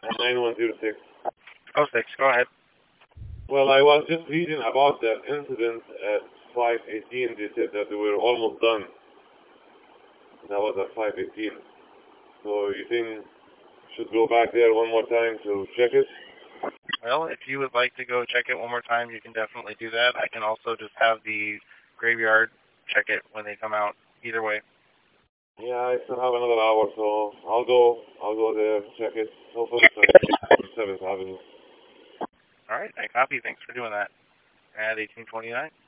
9106. Oh, 06, go ahead. Well, I was just reading about that incident at 518. They said that they were almost done. That was at 518. So you think should go back there one more time to check it? Well, if you would like to go check it one more time, you can definitely do that. I can also just have the graveyard check it when they come out. Either way. Yeah, I still have another hour, so I'll go there, check it. Hopefully it's on 7th Avenue. All right, I copy. Thanks for doing that. At 1829.